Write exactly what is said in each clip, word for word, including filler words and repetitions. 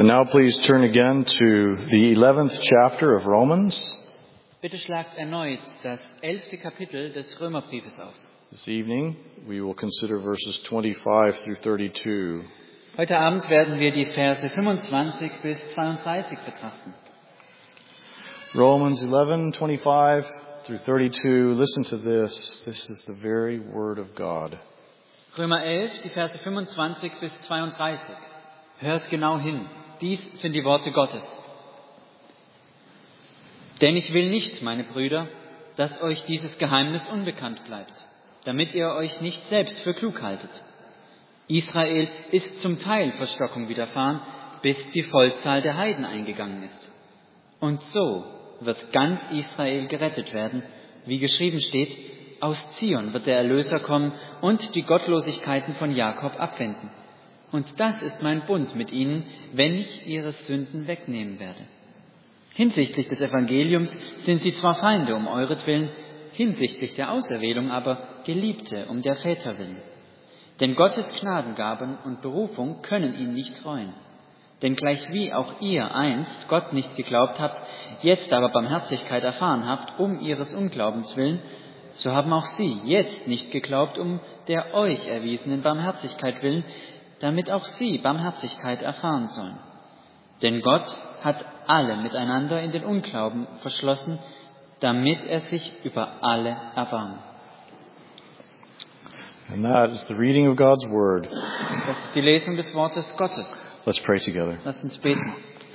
And now please turn again to the eleventh chapter of Romans. Bitte schlagt erneut das elfte Kapitel des Römerbriefes auf. This evening we will consider verses twenty-five through thirty-two. Heute Abend werden wir die Verse fünfundzwanzig bis zweiunddreißig betrachten. Romans eleven, twenty-five through thirty-two. Listen to this. This is the very word of God. Römer elf, die Verse fünfundzwanzig bis zweiunddreißig. Hört genau hin. Dies sind die Worte Gottes. Denn ich will nicht, meine Brüder, dass euch dieses Geheimnis unbekannt bleibt, damit ihr euch nicht selbst für klug haltet. Israel ist zum Teil Verstockung widerfahren, bis die Vollzahl der Heiden eingegangen ist. Und so wird ganz Israel gerettet werden, wie geschrieben steht, aus Zion wird der Erlöser kommen und die Gottlosigkeiten von Jakob abwenden. Und das ist mein Bund mit ihnen, wenn ich ihre Sünden wegnehmen werde. Hinsichtlich des Evangeliums sind sie zwar Feinde um euretwillen, hinsichtlich der Auserwählung aber Geliebte um der Väter willen. Denn Gottes Gnadengaben und Berufung können ihn nicht reuen. Denn gleichwie auch ihr einst Gott nicht geglaubt habt, jetzt aber Barmherzigkeit erfahren habt, um ihres Unglaubens willen, so haben auch sie jetzt nicht geglaubt, um der euch erwiesenen Barmherzigkeit willen, damit auch sie Barmherzigkeit erfahren sollen. Denn Gott hat alle miteinander in den Unglauben verschlossen, damit er sich über alle erbarmt. And that is the reading of God's word. Das ist die Lesung des Wortes Gottes. Let's pray together. Lasst uns beten.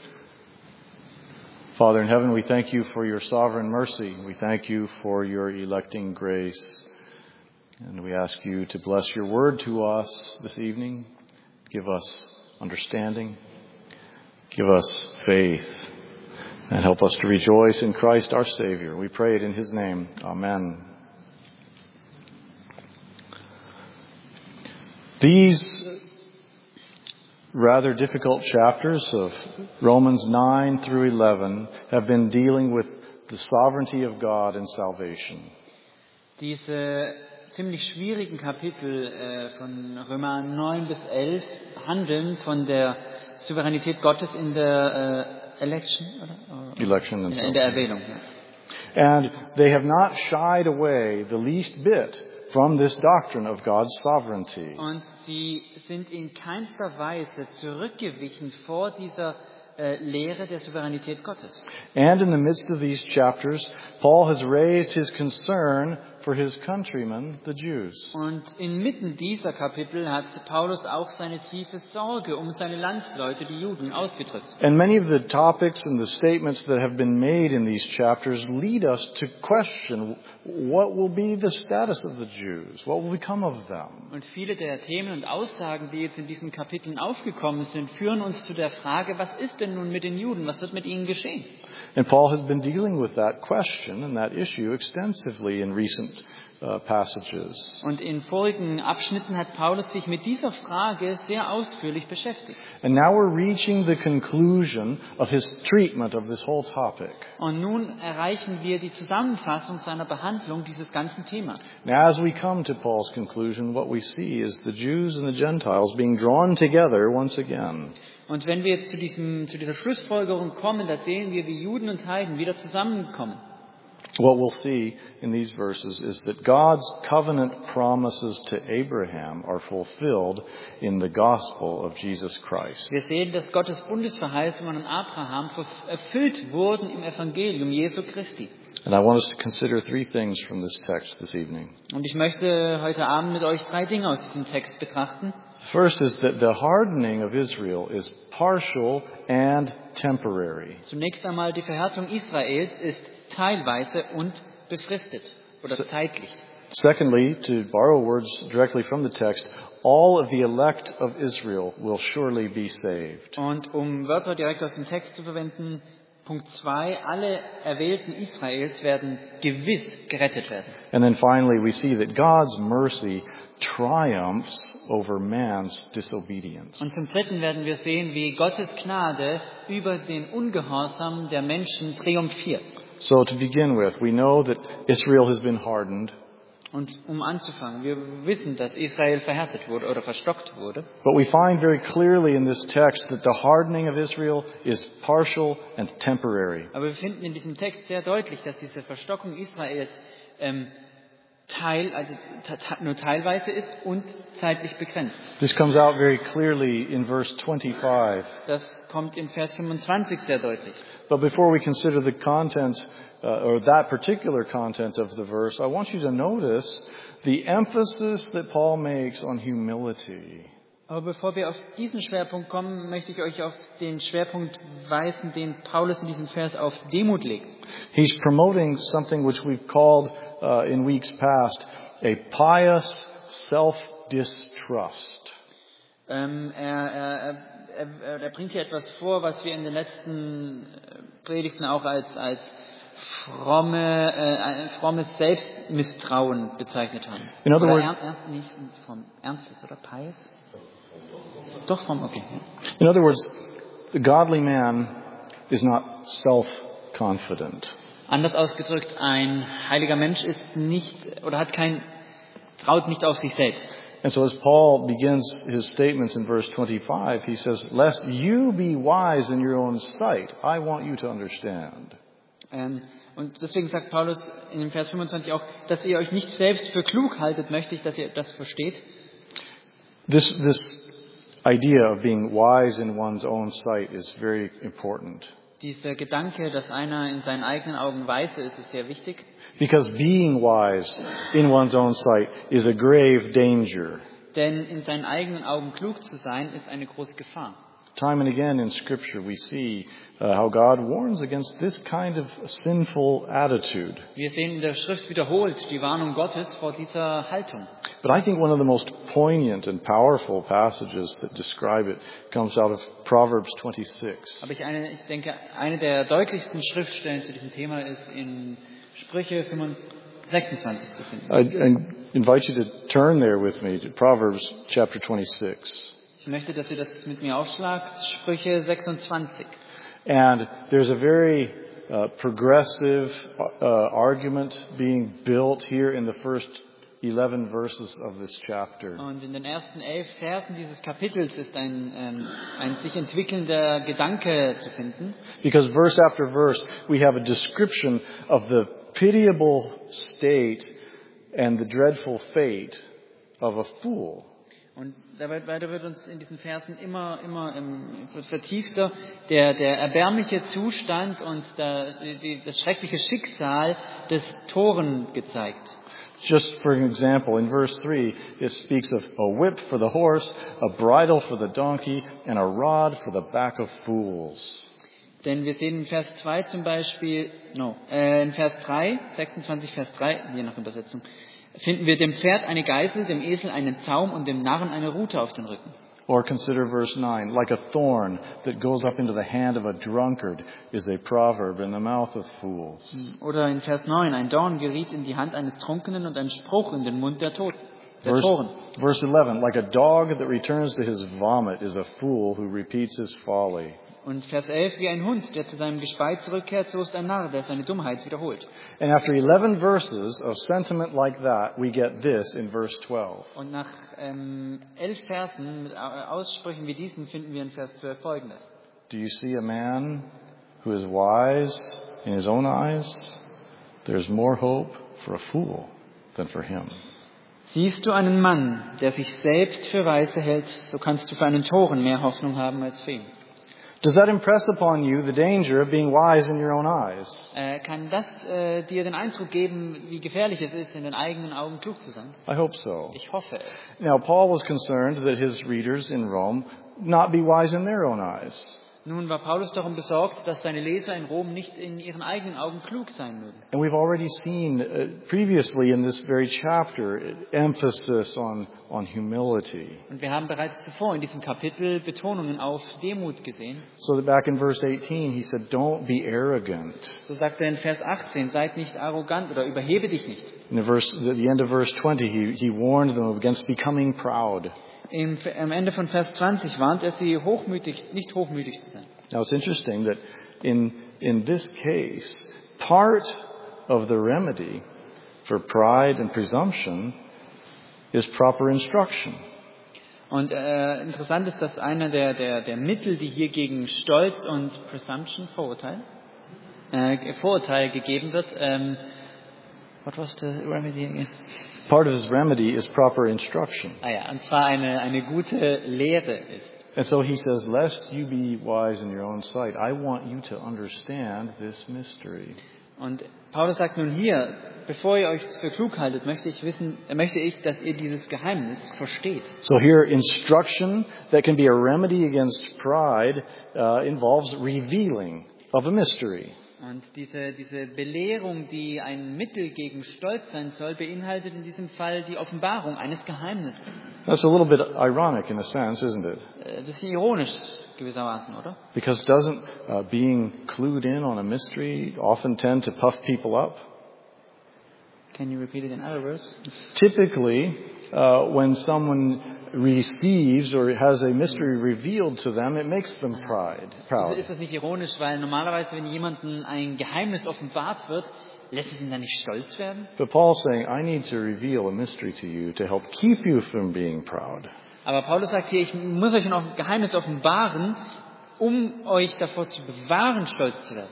Father in heaven, we thank you for your sovereign mercy. We thank you for your electing grace. And we ask you to bless your word to us this evening. Give us understanding. Give us faith. And help us to rejoice in Christ our Savior. We pray it in his name. Amen. These rather difficult chapters of Romans nine through eleven have been dealing with the sovereignty of God and salvation. Diese ziemlich schwierigen Kapitel äh, von Römer neun bis elf handeln von der Souveränität Gottes in der äh, Election, oder? Election and in, in der Erwählung. Ja. And they have not shied away the least bit from this doctrine of God's sovereignty. Und sie sind in keinster Weise zurückgewichen vor dieser äh, Lehre der Souveränität Gottes. And in the midst of these chapters, Paul has raised his concern for his countrymen, the Jews. Und inmitten dieser Kapitel hat Paulus auch seine tiefe Sorge um seine Landsleute, die Juden, ausgedrückt. And many of the topics and the statements that have been made in these chapters lead us to question what will be the status of the Jews, what will become of them. Und viele der Themen und Aussagen, die jetzt in diesen Kapiteln aufgekommen sind, führen uns zu der Frage, was ist denn nun mit den Juden, was wird mit ihnen geschehen? And Paul has been dealing with that question and that issue extensively in recent uh, passages. Und in vorigen Abschnitten hat Paulus sich mit dieser Frage sehr ausführlich beschäftigt. And now we're reaching the conclusion of his treatment of this whole topic. Und nun erreichen wir die Zusammenfassung seiner Behandlung dieses ganzen Themas. Now as we come to Paul's conclusion, what we see is the Jews and the Gentiles being drawn together once again. Und wenn wir zu, diesem, zu dieser Schlussfolgerung kommen, da sehen wir, wie Juden und Heiden wieder zusammenkommen. What we'll see in these verses is that God's covenant promises to Abraham are fulfilled in the gospel of Jesus Christ. Wir sehen, dass Gottes Bundesverheißungen an Abraham erfüllt wurden im Evangelium Jesu Christi. And I want us to consider three things from this text this evening. Und ich möchte heute Abend mit euch drei Dinge aus diesem Text betrachten. First is that the hardening of Israel is partial and temporary. Zunächst einmal, die Verhärtung Israels ist teilweise und befristet oder So, zeitlich. Secondly, to borrow words directly from the text, all of the elect of Israel will surely be saved. Und um Wörter direkt aus dem Text zu verwenden, Punkt zwei, alle Erwählten Israels werden gewiss gerettet werden. And then finally, we see that God's mercy triumphs over man's disobedience. Und zum Dritten werden wir sehen, wie Gottes Gnade über den Ungehorsam der Menschen triumphiert. So to begin with, we know that Israel has been hardened. Und um anzufangen, wir wissen, dass Israel verhärtet wurde oder verstockt wurde. But we find very clearly in this text that the hardening of Israel is partial and temporary. Aber wir finden in diesem Text sehr deutlich, dass diese Verstockung Israels ähm, Teil, also nur teilweise ist und zeitlich begrenzt. This comes out very clearly in verse twenty-five. Das kommt in Vers fünfundzwanzig sehr deutlich. But before we consider the content, uh, or that particular content of the verse, I want you to notice the emphasis that Paul makes on humility. Aber bevor wir auf diesen Schwerpunkt kommen, möchte ich euch auf den Schwerpunkt weisen, den Paulus in diesem Vers auf Demut legt. He's promoting something which we've called uh, in weeks past a pious self-distrust. Ähm, er, er, er, er bringt hier etwas vor, was wir in den letzten Predigten auch als, als fromme, äh, frommes Selbstmisstrauen bezeichnet haben. In other oder words, ernst, ernst, nicht vom Ernstes, oder pious? Doch vom, okay. In other words, the godly man is not self-confident. Anders ausgedrückt, ein heiliger Mensch ist nicht oder hat kein traut nicht auf sich selbst. And so as Paul begins his statements in verse twenty-five, he says, "Lest you be wise in your own sight, I want you to understand." Ähm, und deswegen sagt Paulus in dem Vers fünfundzwanzig auch, dass ihr euch nicht selbst für klug haltet, möchte ich, dass ihr das versteht. This this idea of being wise in one's own sight is very important. Dieser Gedanke, dass einer in seinen eigenen Augen weise ist, ist sehr wichtig. Because being wise in one's own sight is a grave danger. Denn in seinen eigenen Augen klug zu sein, ist eine große Gefahr. Time and again in Scripture we see uh, how God warns against this kind of sinful attitude. Wir sehen in der Schrift wiederholt die Warnung Gottes vor dieser Haltung. But I think one of the most poignant and powerful passages that describe it comes out of Proverbs twenty-six. Aber ich, eine, ich denke, eine der deutlichsten Schriftstellen zu diesem Thema ist in Sprüche sechsundzwanzig zu finden. I, I invite you to turn there with me to Proverbs chapter twenty-six. Ich möchte, dass ihr das mit mir aufschlagt, Sprüche sechsundzwanzig. And there's a very uh, progressive uh, argument being built here in the first eleven verses of this chapter. Und in den ersten elf Versen dieses Kapitels ist ein, ähm, ein sich entwickelnder Gedanke zu finden. Because verse after verse we have a description of the pitiable state and the dreadful fate of a fool. Und dabei weiter wird uns in diesen Versen immer, immer ähm, vertiefter der, der erbärmliche Zustand und der, die, das schreckliche Schicksal des Toren gezeigt. Just for an example, in verse three, it speaks of a whip for the horse, a bridle for the donkey, and a rod for the back of fools. Denn wir sehen in Vers zwei zum Beispiel, no, äh, in Vers drei, sechsundzwanzig Vers drei, je nach Übersetzung, finden wir dem Pferd eine Geißel, dem Esel einen Zaum und dem Narren eine Rute auf den Rücken. Or consider verse nine, like a thorn that goes up into the hand of a drunkard is a proverb in the mouth of fools. Oder in Vers neun, ein Dorn geriet in die Hand eines Trunkenen und ein Spruch in den Mund der Toten. Der Verse, Toren. verse eleven, like a dog that returns to his vomit is a fool who repeats his folly. Und Vers elf, wie ein Hund, der zu seinem Gespeit zurückkehrt, so ist ein Narr, der seine Dummheit wiederholt. And after eleven verses of sentiment like that, we get this in verse twelve. Und nach ähm, elf Versen mit Aussprüchen wie diesen finden wir in Vers zwölf Folgendes. Do you see a man who is wise in his own eyes? There's more hope for a fool than for him. Siehst du einen Mann, der sich selbst für weise hält, so kannst du für einen Toren mehr Hoffnung haben als für ihn. Does that impress upon you the danger of being wise in your own eyes? Äh, kann das äh, dir den Eindruck geben, wie gefährlich es ist, in den eigenen Augen klug zu sein? I hope so. Ich hoffe es. Now, Paul was concerned that his readers in Rome not be wise in their own eyes. Nun war Paulus darum besorgt, dass seine Leser in Rom nicht in ihren eigenen Augen klug sein mögen. And we've already seen uh, previously in this very chapter emphasis on, on humility. Und wir haben bereits zuvor in diesem Kapitel Betonungen auf Demut gesehen. So that back in verse eighteen he said, don't be arrogant. So sagt er in Vers achtzehn, seid nicht arrogant oder überhebe dich nicht. In the verse, at the end of verse twenty, he, he warned them against becoming proud. Im, am Ende von Vers zwanzig warnt er sie, hochmütig, nicht hochmütig zu sein. Now it's interesting that in, in this case, part of the remedy for pride and presumption is proper instruction. Und äh, interessant ist, dass einer der, der, der Mittel, die hier gegen Stolz und Presumption, Vorurteil, äh, Vorurteil gegeben wird, ähm, what was the remedy again? Part of his remedy is proper instruction. Ah ja, und zwar eine, eine gute Lehre ist. And so he says, lest you be wise in your own sight, I want you to understand this mystery. Und Paulus sagt nun hier, bevor ihr euch für klug haltet, möchte ich wissen, möchte ich, dass ihr dieses Geheimnis versteht. So here, instruction that can be a remedy against pride uh, involves revealing of a mystery. Und diese, diese Belehrung, die ein Mittel gegen Stolz sein soll, beinhaltet in diesem Fall die Offenbarung eines Geheimnisses. That's a little bit ironic in a sense, isn't it? Ein bisschen ironisch gewissermaßen, oder? Because doesn't uh, being clued in on a mystery often tend to puff people up? Can you repeat it in other words? Typically, uh, when someone receives or has a mystery revealed to them, it makes them pride, Also proud. ist das nicht ironisch, weil normalerweise, wenn jemandem ein Geheimnis offenbart wird, lässt es ihn dann nicht stolz werden? But Paul's saying, I need to reveal a mystery to you to help keep you from being proud. Aber Paulus sagt hier, ich muss euch ein Geheimnis offenbaren, um euch davor zu bewahren, stolz zu werden.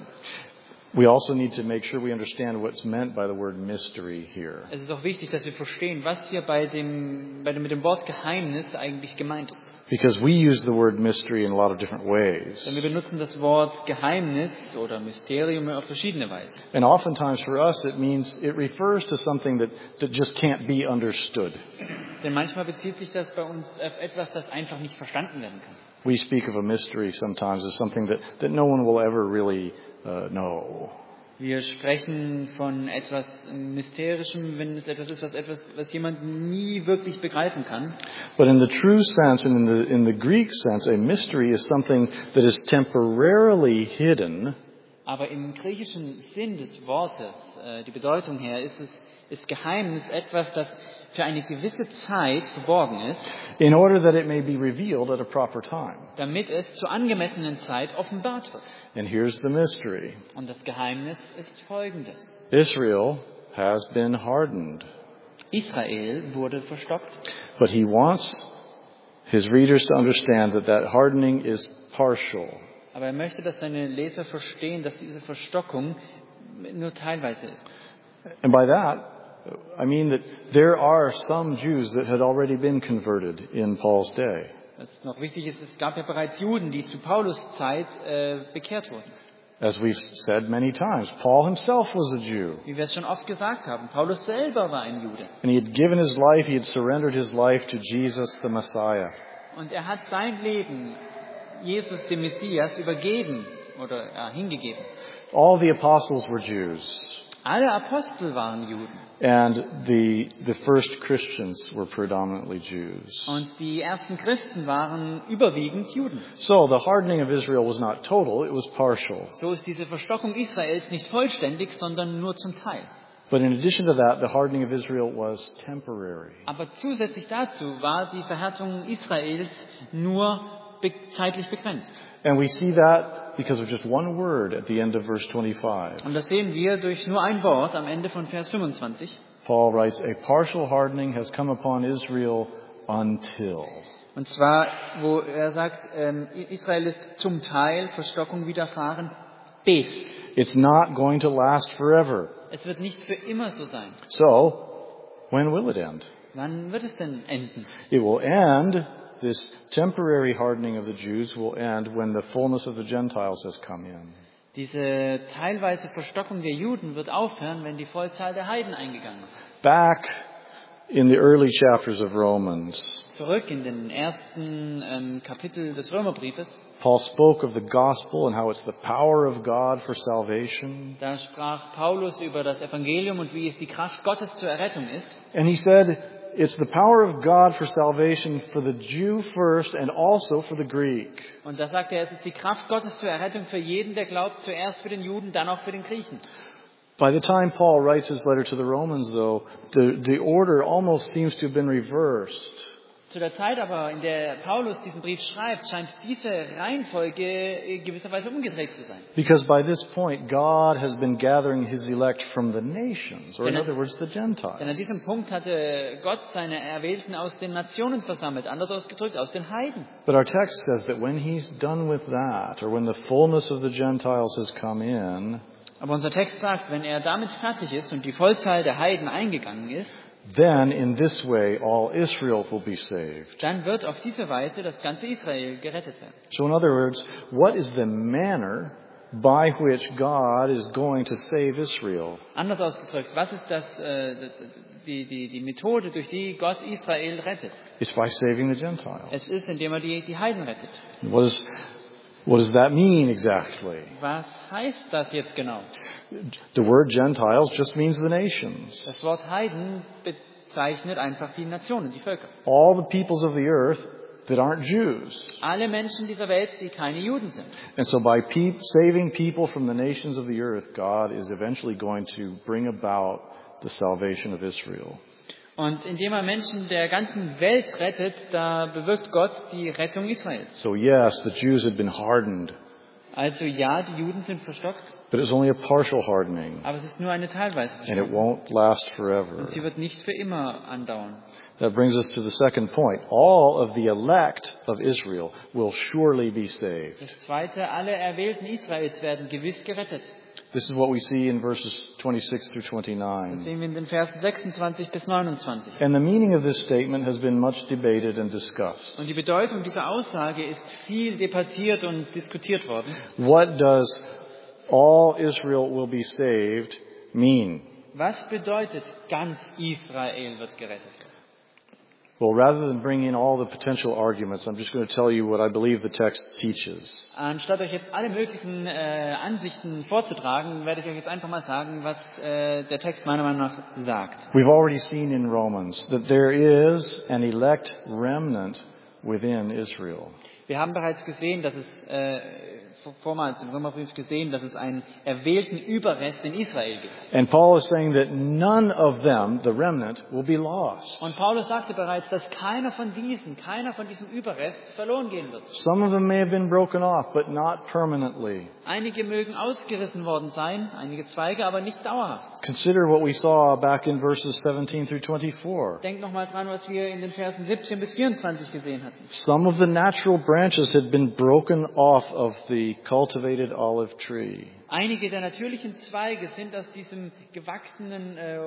We also need to make sure we understand what's meant by the word mystery here. Es ist auch wichtig, dass wir verstehen, was hier bei dem, bei dem, mit dem Wort Geheimnis eigentlich gemeint ist. Because we use the word mystery in a lot of different ways. Denn wir benutzen das Wort Geheimnis oder Mysterium auf verschiedene Weisen. And oftentimes for us it means, it refers to something that, that just can't be understood. Denn manchmal bezieht sich das bei uns auf etwas, das einfach nicht verstanden werden kann. We speak of a mystery sometimes as something that, that no one will ever really uh, know. Wir sprechen von etwas Mysterischem, wenn es etwas ist, was, etwas, was jemand nie wirklich begreifen kann. But in the true sense and in the, in the Greek sense, a mystery is something that is temporarily hidden. Aber im griechischen Sinn des Wortes, äh, die Bedeutung her, ist es ist Geheimnis etwas, das für eine gewisse Zeit verborgen ist, in order that it may be revealed at a proper time. damit es zur angemessenen Zeit offenbart wird. And here's the mystery. Und das Geheimnis ist folgendes. Israel has been hardened, Israel wurde verstockt, but he wants his readers to understand that that hardening is partial. aber er möchte, dass seine Leser verstehen, dass diese Verstockung nur teilweise ist. And by that, I mean that there are some Jews that had already been converted in Paul's day. Was noch wichtig ist, es gab ja bereits Juden, die zu Paulus Zeit äh, bekehrt wurden. As we've said many times, Paul himself was a Jew. Wie wir es schon oft gesagt haben, Paulus selber war ein Jude. And he had given his life, he had surrendered his life to Jesus the Messiah. Und er hat sein Leben Jesus dem Messias übergeben oder ja, hingegeben. All the apostles were Jews. Alle Apostel waren Juden. And the, the first Christians were predominantly Jews. Und die ersten Christen waren überwiegend Juden. So the hardening of Israel was not total, it was partial. So ist diese Verstockung Israels nicht vollständig, sondern nur zum Teil. But in addition to that, the hardening of Israel was temporary. Aber zusätzlich dazu war die Verhärtung Israels nur be- zeitlich begrenzt. And we see that because of just one word at the end of verse twenty-five. Und das sehen wir durch nur ein Wort am Ende von Vers fünfundzwanzig. Paul writes, a partial hardening has come upon Israel until. Und zwar, wo er sagt, ähm, Israel ist zum Teil Verstockung widerfahren, bis. It's not going to last forever. Es wird nicht für immer so sein. So, when will it end? Wann wird es denn enden? It will end, this temporary hardening of the Jews will end when the fullness of the Gentiles has come in. Diese teilweise Verstockung der Juden wird aufhören, wenn die Vollzahl der Heiden eingegangen ist. Back in the early chapters of Romans, Zurück in den ersten ähm, Kapitel des Römerbriefes, Paul spoke of the gospel and how it's the power of God for salvation. da sprach Paulus über das Evangelium und wie es die Kraft Gottes zur Errettung ist. And he said, it's the power of God for salvation for the Jew first and also for the Greek. Und da sagt er, es ist die Kraft Gottes zur Errettung für jeden, der glaubt, zuerst für den Juden, dann auch für den Griechen. By the time Paul writes his letter to the Romans, though, the, the order almost seems to have been reversed. Zu Zu der Zeit aber, in der Paulus diesen Brief schreibt, scheint diese Reihenfolge in gewisser Weise umgedreht zu sein. Because by this point, God has been gathering his elect from the nations, or in Denn- other words, the Denn an Gentiles. diesem Punkt hatte Gott seine Erwählten aus den Nationen versammelt, anders ausgedrückt, aus den Heiden. But our text says that when he's done with that, or when the fullness of the Gentiles has come in, Aber unser Text sagt, wenn er damit fertig ist und die Vollzahl der Heiden eingegangen ist, then in this way all Israel will be saved. dann wird auf diese Weise das ganze Israel gerettet werden. So in other words, what is the manner by which God is going to save Israel? Anders ausgedrückt, was ist das, äh, die, die, die Methode, durch die Gott Israel rettet? It's by saving the Gentiles. Es ist, indem er die, die Heiden rettet. What is, what does that mean exactly? Was heißt das jetzt genau? The word Gentiles just means the nations. Das Wort Heiden bezeichnet einfach die Nationen, die Völker. All the peoples of the earth that aren't Jews. Alle Menschen dieser Welt, die keine Juden sind. And so by pe- saving people from the nations of the earth, God is eventually going to bring about the salvation of Israel. Und indem er Menschen der ganzen Welt rettet, da bewirkt Gott die Rettung Israels. So yes, the Jews had been hardened, Also ja, die Juden sind verstockt, but it's only a partial hardening, aber es ist nur eine teilweise and it Verstockung. won't last forever. Und sie wird nicht für immer andauern. That brings us to the second point. All of the elect of Israel will surely be saved. Das Zweite, alle Erwählten Israels werden gewiss gerettet. This is what we see in verses twenty-six through Das twenty-nine. sehen wir in den Versen sechsundzwanzig bis neunundzwanzig. And the meaning of this statement has been much debated and discussed. Und die Bedeutung dieser Aussage ist viel debattiert und diskutiert worden. What does all Israel will be saved mean? Was bedeutet, ganz Israel wird gerettet? Well, rather than bring in all the potential arguments, I'm just going to tell you what I believe the text teaches. Anstatt euch jetzt alle möglichen äh, Ansichten vorzutragen, werde ich euch jetzt einfach mal sagen, was äh, der Text meiner Meinung nach sagt. We've already seen in Romans that there is an elect remnant within Israel. Wir haben bereits gesehen, dass es äh, vormals im Römerbrief gesehen, dass es einen erwählten Überrest in Israel gibt. And Paul is saying that none of them, the remnant, will be lost. Und Paulus sagte bereits, dass keiner von diesen, keiner von diesem Überrest verloren gehen wird. Some of them may have been broken off, but not permanently. Einige mögen ausgerissen worden sein, einige Zweige, aber nicht dauerhaft. Consider what we saw back in verses seventeen through twenty-four. Denkt nochmal dran, was wir in den Versen siebzehn bis vierundzwanzig gesehen hatten. Some of the natural branches had been broken off of the cultivated olive tree. Einige der natürlichen Zweige sind aus diesem gewachsenen äh,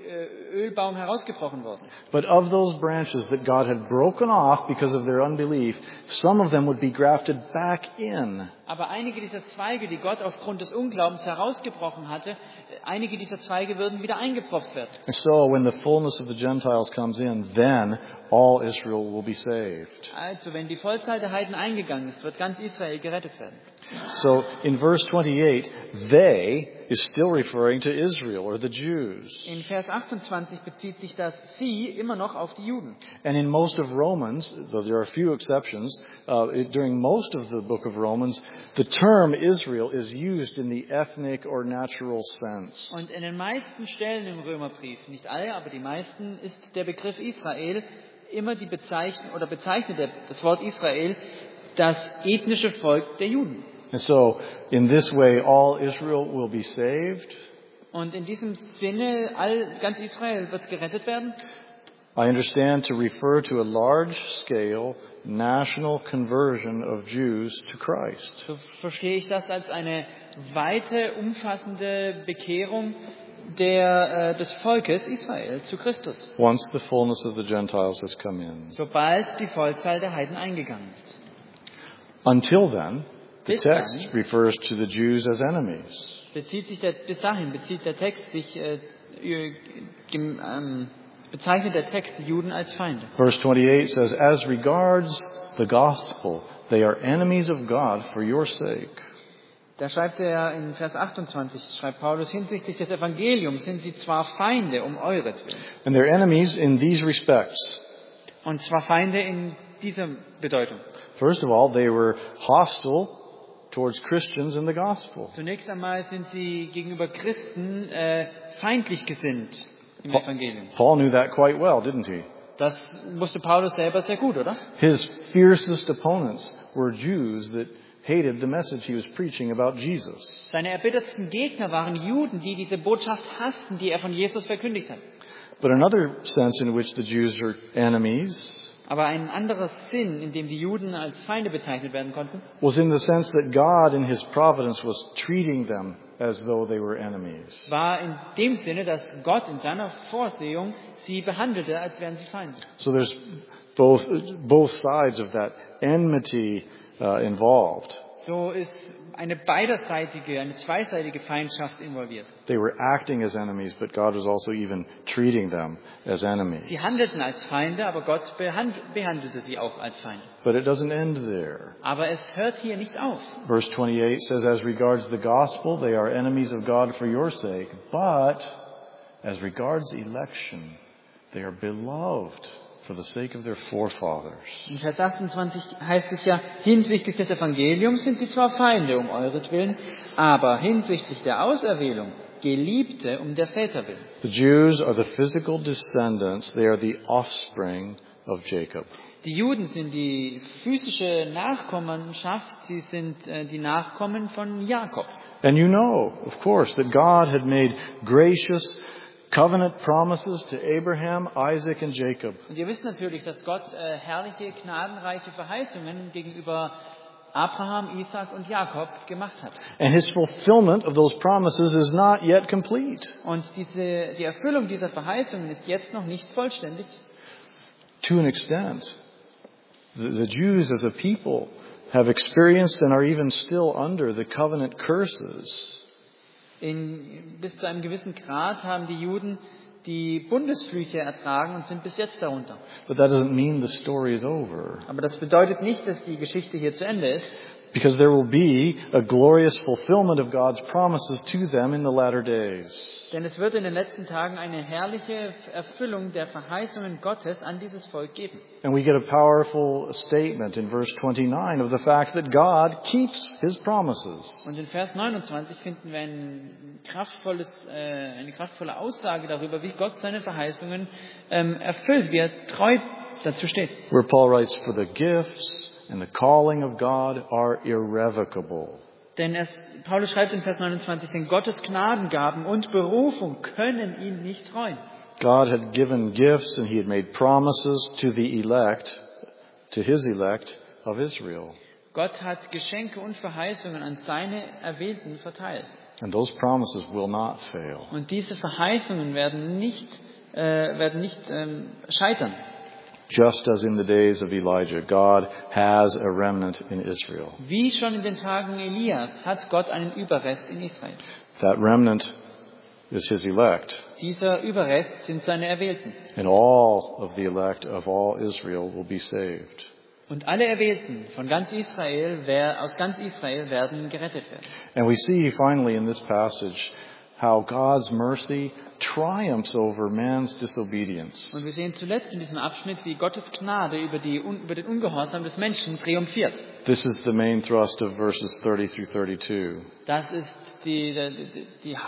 Ölbaum herausgebrochen worden. But of those branches that God had broken off because of their unbelief, some of them would be grafted back in. Aber einige dieser Zweige, die Gott aufgrund des Unglaubens herausgebrochen hatte, einige dieser Zweige würden wieder eingepfropft werden. And so when the fullness of the Gentiles comes in, then all Israel will be saved. Also, wenn die Vollzahl der Heiden eingegangen ist, wird ganz Israel gerettet werden. So in verse twenty-eight, they is still referring to Israel or the Jews. In Vers achtundzwanzig bezieht sich das Sie immer noch auf die Juden. And in most of Romans, though there are a few exceptions, uh, it, during most of the book of Romans, the term Israel is used in the ethnic or natural sense. Und in den meisten Stellen im Römerbrief, nicht alle, aber die meisten, ist der Begriff Israel immer die Bezeichnung oder bezeichnet das Wort Israel das ethnische Volk der Juden. And so, in this way, all Israel will be saved. Und in diesem Sinne, all, ganz Israel wird gerettet werden. I understand to refer to a large-scale national conversion of Jews to Christ. So verstehe ich das als eine weite, umfassende Bekehrung der, äh, des Volkes Israel zu Christus, Once the fullness of the Gentiles has come in. sobald die Vollzahl der Heiden eingegangen ist. Until then, the Bis text dann refers to the Jews as enemies. bezieht sich der, bis dahin bezieht der Text sich, äh, dem, ähm, bezeichnet der Text die Juden als Feinde. Verse twenty-eight says, as regards the gospel, they are enemies of God for your sake. Da schreibt er in Vers achtundzwanzig, schreibt Paulus, hinsichtlich des Evangeliums sind sie zwar Feinde um euretwillen. And they're enemies in these respects. Und zwar Feinde in dieser Bedeutung. First of all, they were hostile towards Christians in the gospel. Zunächst einmal sind sie gegenüber Christen äh, feindlich gesinnt im Pa- Evangelium. Paul knew that quite well, didn't he? Das wusste Paulus selber sehr gut, oder? His fiercest opponents were Jews that hated the message he was preaching about Jesus. Seine erbittertsten Gegner waren Juden, die diese Botschaft hassten, die er von Jesus verkündigt hat. But another sense in which the Jews are enemies Aber ein anderer Sinn, in dem die Juden als Feinde bezeichnet werden konnten, was in the sense that God in his providence was treating them as though they were enemies. war in dem Sinne, dass Gott in seiner Vorsehung sie behandelte, als wären sie Feinde. So there's both both sides of that enmity uh, involved. So ist eine beiderseitige, eine zweiseitige Feindschaft involviert. They were acting as enemies, but God was also even treating them as enemies. Sie handelten als Feinde, aber Gott behand- behandelte sie auch als Feinde. But it doesn't end there. Aber es hört hier nicht auf. Verse twenty-eight says, as regards the gospel, they are enemies of God for your sake, but as regards election, they are beloved for the sake of their forefathers. In Vers achtundzwanzig heißt es ja, hinsichtlich des Evangeliums sind sie zwar Feinde um euretwillen, aber hinsichtlich der Auserwählung Geliebte um der Väter willen. The Jews are the physical descendants. They are the offspring of Jacob. Die Juden sind die physische Nachkommenschaft, sie sind äh, die Nachkommen von Jakob. And you know, of course, that God had made gracious covenant promises to Abraham, Isaac, and Jacob. Und ihr wisst natürlich, dass Gott äh, herrliche, gnadenreiche Verheißungen gegenüber Abraham, Isaac und Jakob gemacht hat. And his fulfillment of those promises is not yet complete. Und diese, die Erfüllung dieser Verheißungen ist jetzt noch nicht vollständig. To an extent, the, the Jews as a people have experienced and are even still under the covenant curses. In, bis zu einem gewissen Grad haben die Juden die Bundesflüche ertragen und sind bis jetzt darunter. But that doesn't mean the story is over. Aber das bedeutet nicht, dass die Geschichte hier zu Ende ist. Because there will be a glorious fulfillment of God's promises to them in the latter days. Denn es wird in den letzten Tagen eine herrliche Erfüllung der Verheißungen Gottes an dieses Volk geben. And we get a powerful statement in verse twenty-nine of the fact that God keeps His promises. Und in Vers neunundzwanzig finden wir ein kraftvolles, äh, eine kraftvolle Aussage darüber, wie Gott seine Verheißungen ähm, erfüllt, wie er treu dazu steht. Where Paul writes, for the gifts and the calling of God are irrevocable. Denn es, Paulus schreibt in Vers neunundzwanzig, denn Gottes Gnadengaben und Berufung können ihn nicht reuen. God had given gifts and He had made promises to the elect, to His elect of Israel. Gott hat Geschenke und Verheißungen an seine Erwählten verteilt. And those promises will not fail. Und diese Verheißungen werden nicht, äh, werden nicht ähm, scheitern. Just as in the days of Elijah, God has a remnant in Israel. Wie schon in den Tagen Elias hat Gott einen Überrest in Israel. That remnant is His elect. Dieser Überrest sind seine Erwählten. And all of the elect of all Israel will be saved. Und alle Erwählten von ganz Israel, wer, aus ganz Israel werden gerettet werden. And we see finally in this passage how God's mercy triumphs over man's disobedience. Und wir sehen zuletzt in diesem Abschnitt, wie Gottes Gnade über, die, über den Ungehorsam des Menschen triumphiert. This is the main thrust of verses thirty through thirty-two. Das ist die, die, die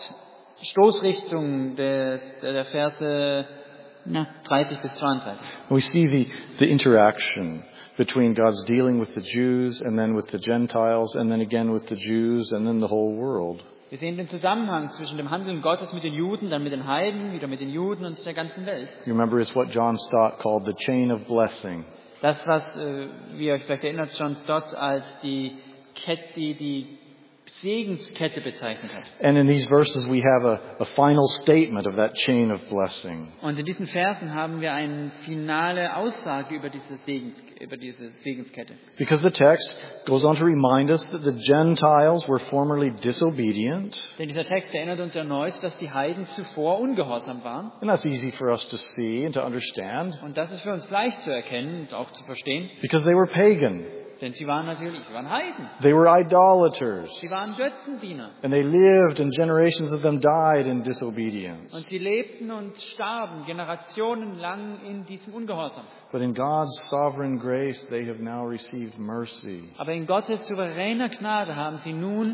Hauptstoßrichtung des, der Verse na, dreißig bis zweiunddreißig. We see the, the interaction between God's dealing with the Jews and then with the Gentiles and then again with the Jews and then the whole world. Wir sehen den Zusammenhang zwischen dem Handeln Gottes mit den Juden, dann mit den Heiden, wieder mit den Juden und der ganzen Welt. You remember it's what John Stott called the chain of blessing. Das, was, äh, wie ihr euch vielleicht erinnert, John Stott als die Kette, die, die Segenskette bezeichnet hat. And in these verses we have a, a final statement of that chain of blessing. Und in diesen Versen haben wir eine finale Aussage über diese, Segens, über diese Segenskette. Because the text goes on to remind us that the Gentiles were formerly disobedient. Denn dieser Text erinnert uns erneut, dass die Heiden zuvor ungehorsam waren. And that's easy for us to see and to understand. Und das ist für uns leicht zu erkennen und auch zu verstehen. Because they were pagan. Denn sie waren natürlich, sie waren Heiden. They were idolaters. Sie waren Götzendiener. And they lived and generations of them died in disobedience. Und sie lebten und starben generationenlang in diesem Ungehorsam. But in God's sovereign grace they have now received mercy. Aber in Gottes souveräner Gnade haben sie nun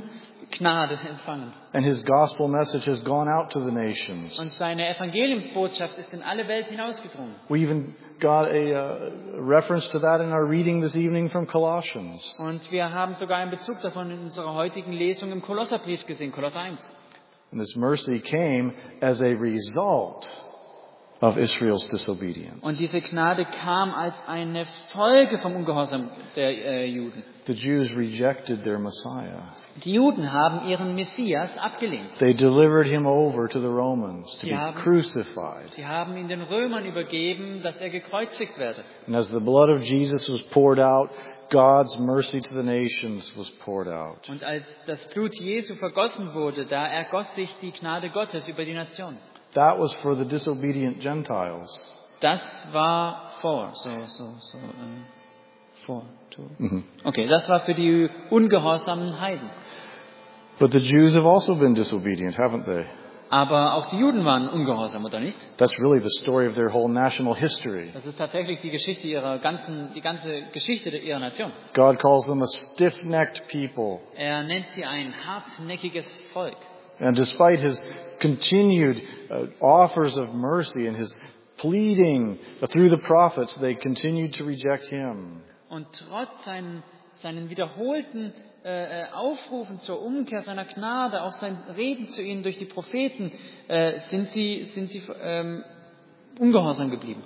Gnade empfangen. And his gospel message has gone out to the nations. Und seine Evangeliumsbotschaft ist in alle Welt hinausgedrungen. We even got a uh, reference to that in our reading this evening from Colossians. Und wir haben sogar einen Bezug davon in unserer heutigen Lesung im Kolosserbrief gesehen, Kolosser eins. And this mercy came as a result of Israel's disobedience. Und diese Gnade kam als eine Folge vom Ungehorsam der äh, Juden. The Jews rejected their Messiah. Die Juden haben ihren Messias abgelehnt. They delivered him over to the Romans to Sie be haben- crucified. Sie haben ihn den Römern übergeben, dass er gekreuzigt werde. And as the blood of Jesus was poured out, God's mercy to the nations was poured out. Und als das Blut Jesu vergossen wurde, da ergoss sich die Gnade Gottes über die Nation. That was for the disobedient Gentiles. Das war vor, so, so, so, äh, vor, to. Mhm. Okay, das war für die ungehorsamen Heiden. But the Jews have also been disobedient, haven't they? Aber auch die Juden waren ungehorsam, oder nicht? That's really the story of their whole national history. Das ist tatsächlich die Geschichte ihrer ganzen, die ganze Geschichte ihrer Nation. God calls them a stiff-necked people. Er nennt sie ein hartnäckiges Volk. And despite his continued uh, offers of mercy and his pleading uh, through the prophets, they continued to reject him. Und trotz seinen, seinen wiederholten äh, Aufrufen zur Umkehr seiner Gnade, auch sein Reden zu ihnen durch die Propheten, äh, sind sie, sind sie ähm, ungehorsam geblieben.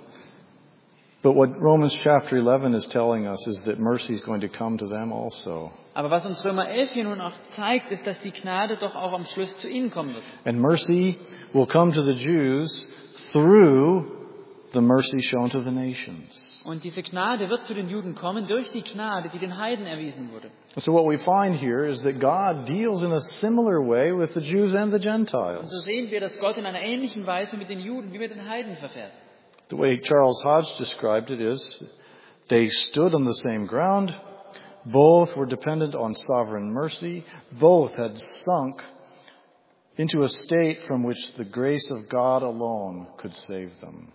But what Romans chapter eleven is telling us is that mercy is going to come to them also. Aber was uns Römer elf hier nun auch zeigt, ist, dass die Gnade doch auch am Schluss zu ihnen kommen wird. And mercy will come to the Jews through the mercy shown to the nations. Und diese Gnade wird zu den Juden kommen durch die Gnade, die den Heiden erwiesen wurde. So what we find here is that God deals in a similar way with the Jews and the Und so Gentiles. sehen wir, dass Gott in einer ähnlichen Weise mit den Juden wie mit den Heiden verfährt. The way Charles Hodge described it is, they stood on the same ground, both were dependent on sovereign mercy, both had sunk into a state from which the grace of God alone could save them.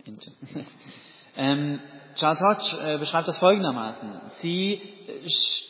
ähm, Charles Hodge äh, beschreibt das folgendermaßen. Sie äh,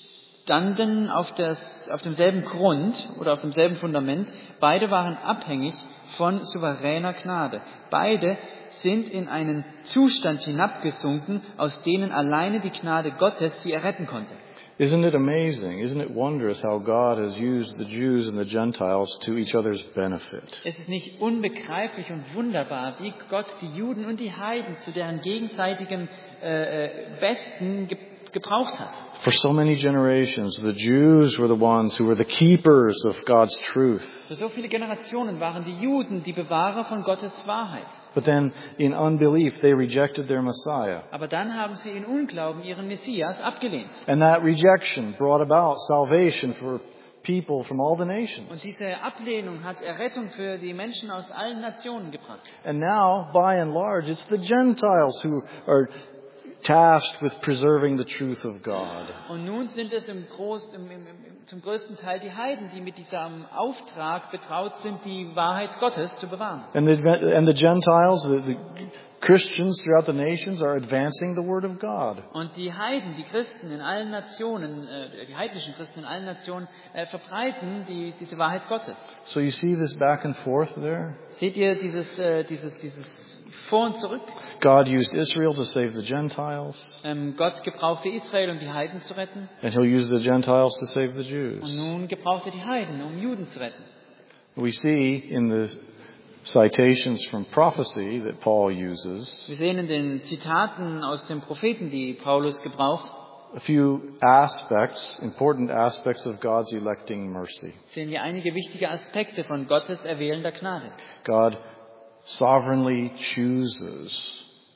standen auf, das, auf demselben Grund oder auf demselben Fundament. Beide waren abhängig von souveräner Gnade. Beide sind in einen Zustand hinabgesunken, aus denen alleine die Gnade Gottes sie erretten konnte. Isn't it amazing? Isn't it wondrous how God has used the Jews and the Gentiles to each other's benefit? Es ist nicht unbegreiflich und wunderbar, wie Gott die Juden und die Heiden zu deren gegenseitigem äh, Besten ge- gebraucht hat. For so many generations, the Jews were the ones who were the keepers of God's truth. Für so viele Generationen waren die Juden die Bewahrer von Gottes Wahrheit. But then, in unbelief, they rejected their Messiah. Aber dann haben sie in Unglauben ihren Messias abgelehnt. And that rejection brought about salvation for people from all the Und nations. diese Ablehnung hat Errettung für die Menschen aus allen Nationen gebracht. And now, by and large, it's the Gentiles who are tasked with preserving the truth of God. Und nun sind es im Groß, im, im, im, zum größten Teil die Heiden, die mit diesem Auftrag betraut sind, die Wahrheit Gottes zu bewahren. And the, and the Gentiles, the, the Christians throughout the nations, are advancing the Word of God. Und die Heiden, die Christen in allen Nationen, äh, die heidnischen Christen in allen Nationen, äh, verbreiten die, diese Wahrheit Gottes. So you see this back and forth there? Seht ihr dieses, äh, dieses, dieses Vor und Zurück? God used Israel to save the Gentiles, Ähm, Gott gebrauchte Israel, um die Heiden zu retten. and He'll use the Gentiles to save the Und Jews. nun gebraucht er die Heiden, um Juden zu retten. We see in the citations from prophecy that Paul uses Wir sehen in den Zitaten aus den Propheten, die Paulus gebraucht, a few aspects, important aspects of God's electing mercy. sehen wir einige wichtige Aspekte von Gottes erwählender Gnade. God sovereignly chooses,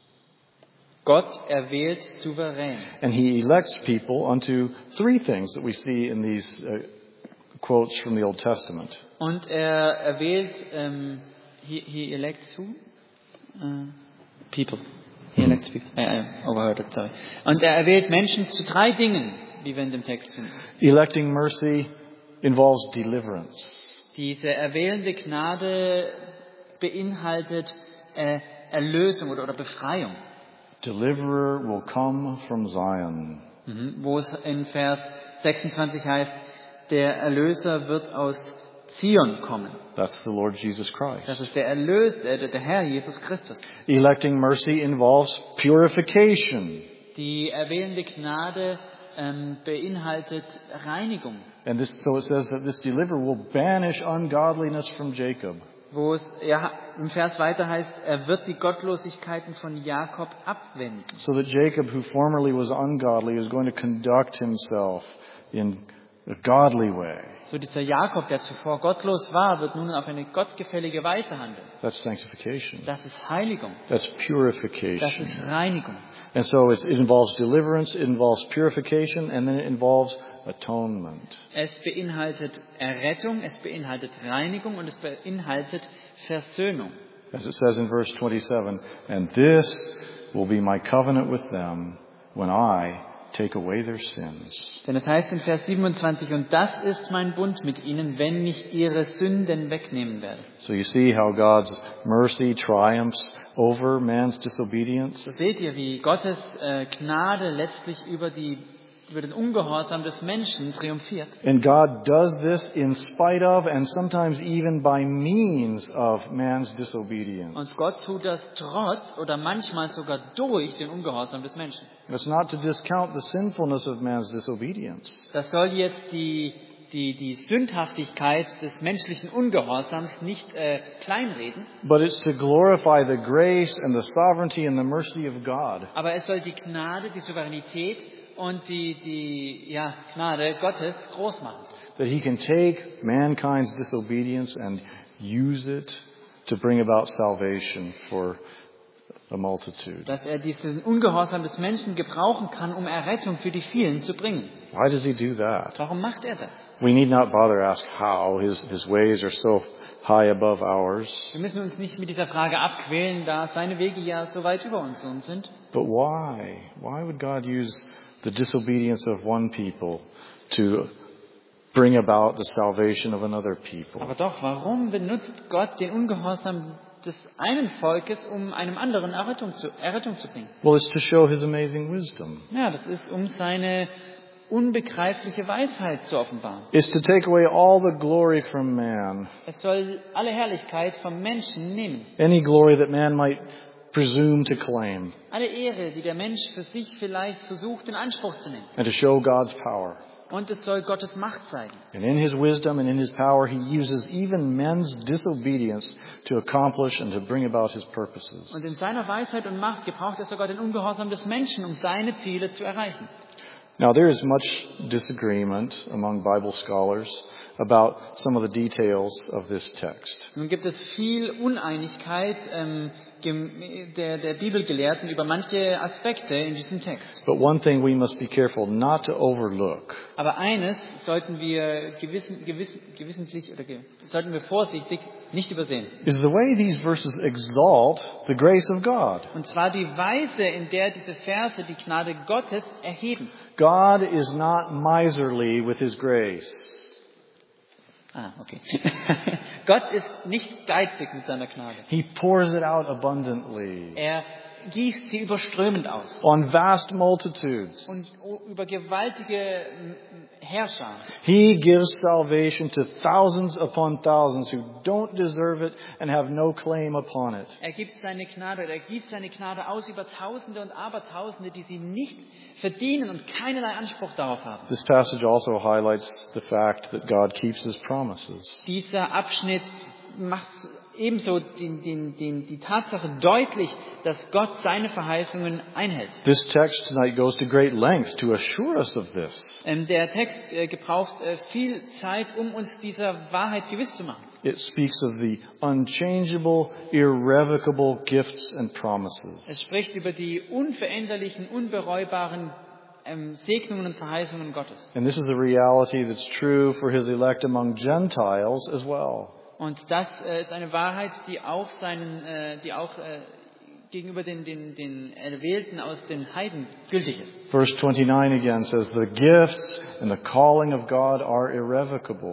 Gott erwählt souverän. and He elects people unto three things that we see in these uh, quotes from the Old Testament. Und er erwählt, ähm, he, he elects who? Uh, people. He elects people. I, I overheard it, sorry. Und er erwählt Menschen zu drei Dingen, wie wir in dem Text finden. Electing mercy involves deliverance. Diese erwählende Gnade beinhaltet äh, Erlösung oder, oder Befreiung. Deliverer will come from Zion. Mhm. Wo es in Vers sechsundzwanzig heißt, der Erlöser wird aus Zion kommen. That's the Lord Jesus Das Christ. ist der Erlöser, äh, der Herr Jesus Christus. Electing mercy involves purification. Die erwählende Gnade ähm, beinhaltet Reinigung. And this, so it says that this deliverer will banish ungodliness from Jacob. Wo es ja, im Vers weiter heißt, er wird die Gottlosigkeiten von Jakob abwenden. So that Jacob, who formerly was ungodly, is going to conduct himself in a godly way. So dieser Jakob, der zuvor gottlos war, wird nun auf eine gottgefällige Weise handeln. That's sanctification. Das ist Heiligung. That's Das purification. ist Reinigung. And so it's, it involves deliverance, it involves purification, and then it involves atonement. Es beinhaltet Errettung, es beinhaltet Reinigung und es beinhaltet Versöhnung. As it says in verse twenty-seven, and this will be my covenant with them when I take away their sins. Denn es heißt in Vers siebenundzwanzig, und das ist mein Bund mit ihnen, wenn ich ihre Sünden wegnehmen werde. So you see how God's mercy triumphs over man's disobedience. So seht ihr, wie Gottes äh, Gnade letztlich über die über den Ungehorsam des Menschen triumphiert. And God does this in spite of and sometimes even by means of man's disobedience. Und Gott tut das trotz oder manchmal sogar durch den Ungehorsam des Menschen. It's not to discount the sinfulness of man's disobedience. Das soll jetzt die die die Sündhaftigkeit des menschlichen Ungehorsams nicht äh, kleinreden. But it's to glorify the grace and the sovereignty and the mercy of God. Aber es soll die Gnade, die Souveränität und die, die ja, Gnade Gottes groß machen. That he can take mankind's disobedience and use it to bring about salvation for a multitude. Dass er diesen Ungehorsam des Menschen gebrauchen kann, um Errettung für die vielen zu bringen. Why does he do that? Warum macht er das? We need not bother ask how. His, his ways are so high above ours. Wir müssen uns nicht mit dieser Frage abquälen, da seine Wege ja so weit über uns sind. But why? Why would God use the disobedience of one people to bring about the salvation of another people? Aber doch, warum benutzt Gott den Ungehorsam des einen Volkes, um einem anderen Errettung zu, Errettung zu bringen? Well, it's to show his amazing wisdom. Ja, das ist, um seine unbegreifliche Weisheit zu offenbaren. It's to take away all the glory from man. Es soll alle Herrlichkeit vom Menschen nehmen. Any glory that man might presume to claim. Alle Ehre, die der Mensch für sich vielleicht versucht in Anspruch zu nehmen. And to show God's power. Und es soll Gottes Macht zeigen. And in his wisdom and in his power, he uses even men's disobedience to accomplish and to bring about his purposes. Und in seiner Weisheit und Macht gebraucht er sogar den Ungehorsam des Menschen, um seine Ziele zu erreichen. Now, there is much disagreement among Bible scholars about some of the details of this text. Nun gibt es viel Uneinigkeit ähm, der, der Bibelgelehrten über manche Aspekte in diesem Text. But one thing we must be careful not to overlook Aber eines sollten wir gewissen, gewissen, gewissentlich oder ge, sollten wir vorsichtig nicht übersehen. is the way these verses exalt the grace of God. Und zwar die Weise, in der diese Verse die Gnade Gottes erheben. God is not miserly with his grace. Ah, okay. Gott ist nicht geizig mit seiner Gnade. He pours it out abundantly Er gießt sie überströmend aus. on vast multitudes. Und über gewaltige Herrscher. He gives salvation to thousands upon thousands who don't deserve it and have no claim upon it. Er gibt seine Gnade, er gießt seine Gnade aus über Tausende und Abertausende, die sie nicht verdienen und keinerlei Anspruch darauf haben. This passage also highlights the fact that God keeps his promises. Dieser Abschnitt macht ebenso den, den, den, die Tatsache deutlich, dass Gott seine Verheißungen einhält. This text tonight goes to great lengths to assure us of this. Ähm, der Text äh, gebraucht äh, viel Zeit, um uns dieser Wahrheit gewiss zu machen. It speaks of the unchangeable, irrevocable gifts and promises. Es spricht über die unveränderlichen, unbereubaren ähm, Segnungen und Verheißungen Gottes. And this is a reality that's true for his elect among Gentiles as well. Und das äh, ist eine Wahrheit, die auch seinen, äh, die auch äh, gegenüber den, den, den Erwählten aus den Heiden gültig ist. Verse twenty-nine again says, the gifts and the calling of God are irrevocable.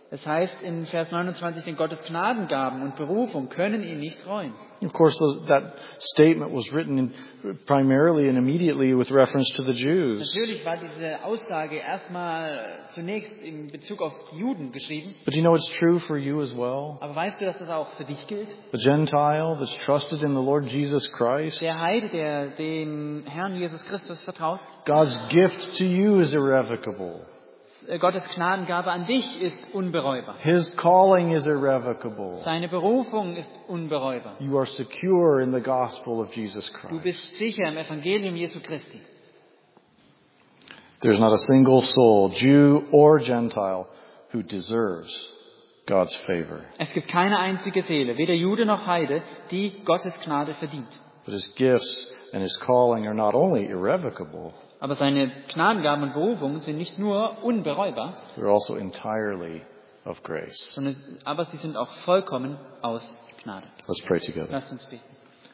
Es heißt in Vers neunundzwanzig, denn Gottes Gnadengaben und Berufung können ihn nicht reuen. Of course, those, that statement was written in, primarily and immediately with reference to the Jews. Natürlich war diese Aussage erstmal zunächst in Bezug auf die Juden geschrieben. But you know it's true for you as well? Aber weißt du, dass das auch für dich gilt? The Gentile that's trusted in the Lord Jesus Christ. Der Heide, der dem Herrn Jesus Christus vertraut. God's gift to you is irrevocable. Gottes Gnadengabe an dich ist unbereubar. His calling is irrevocable. Seine Berufung ist unbereubar. You are secure in the gospel of Jesus Christ. Du bist sicher im Evangelium Jesu Christi. There's not a single soul, Jew or Gentile, who deserves God's favor. Es gibt keine einzige Seele, weder Jude noch Heide, die Gottes Gnade verdient. But his gifts and his calling are not only irrevocable, Aber seine Gnadengaben und Berufungen sind nicht nur unbereubar, they're also entirely of grace. sondern, aber sie sind auch vollkommen aus Gnade. Let's pray together. Lasst uns beten.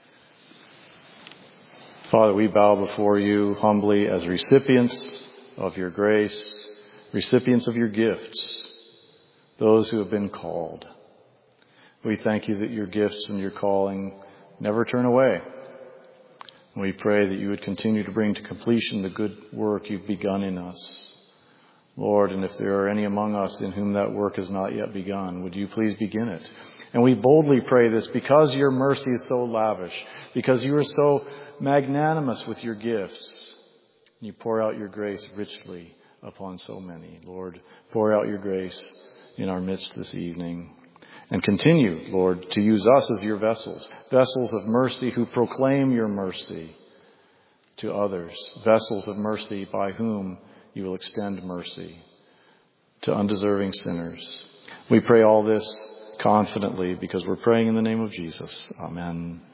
Father, we bow before you humbly as recipients of your grace, recipients of your gifts, those who have been called. We thank you that your gifts and your calling never turn away. We pray that you would continue to bring to completion the good work you've begun in us. Lord, and if there are any among us in whom that work has not yet begun, would you please begin it? And we boldly pray this because your mercy is so lavish, because you are so magnanimous with your gifts. You pour out your grace richly upon so many. Lord, pour out your grace in our midst this evening. And continue, Lord, to use us as your vessels, vessels of mercy who proclaim your mercy to others, vessels of mercy by whom you will extend mercy to undeserving sinners. We pray all this confidently because we're praying in the name of Jesus. Amen.